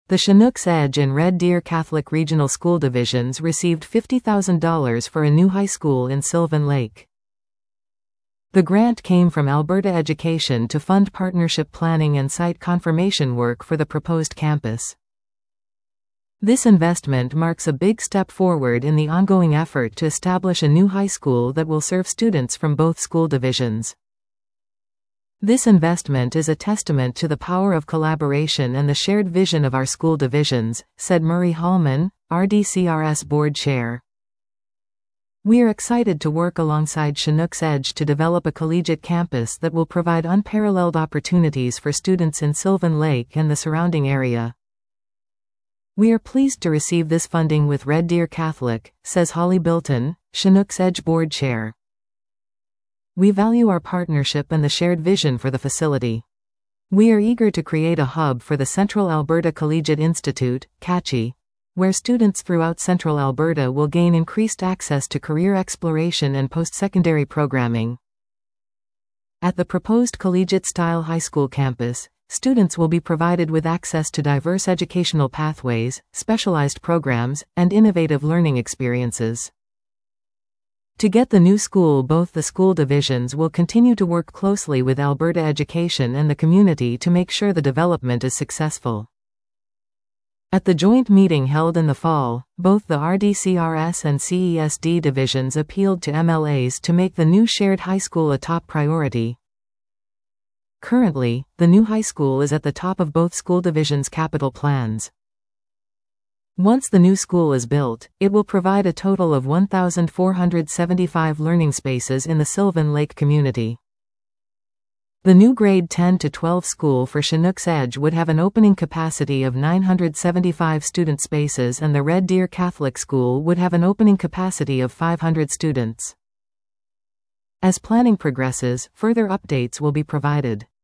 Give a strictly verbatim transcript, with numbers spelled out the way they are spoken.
The Chinook's Edge and Red Deer Catholic Regional School Divisions received fifty thousand dollars for a new high school in Sylvan Lake. The grant came from Alberta Education to fund partnership planning and site confirmation work for the proposed campus. This investment marks a big step forward in the ongoing effort to establish a new high school that will serve students from both school divisions. This investment is a testament to the power of collaboration and the shared vision of our school divisions, said Murray Hallman, R D C R S Board Chair. We are excited to work alongside Chinook's Edge to develop a collegiate campus that will provide unparalleled opportunities for students in Sylvan Lake and the surrounding area. We are pleased to receive this funding with Red Deer Catholic, says Holly Bilton, Chinook's Edge Board Chair. We value our partnership and the shared vision for the facility. We are eager to create a hub for the Central Alberta Collegiate Institute, CACHI, where students throughout Central Alberta will gain increased access to career exploration and post-secondary programming. At the proposed collegiate-style high school campus, students will be provided with access to diverse educational pathways, specialized programs, and innovative learning experiences. To get the new school, both the school divisions will continue to work closely with Alberta Education and the community to make sure the development is successful. At the joint meeting held in the fall, both the R D C R S and C E S D divisions appealed to M L As to make the new shared high school a top priority. Currently, the new high school is at the top of both school divisions' capital plans. Once the new school is built, it will provide a total of one thousand four hundred seventy-five learning spaces in the Sylvan Lake community. The new grade ten to twelve school for Chinook's Edge would have an opening capacity of nine hundred seventy-five student spaces, and the Red Deer Catholic School would have an opening capacity of five hundred students. As planning progresses, further updates will be provided.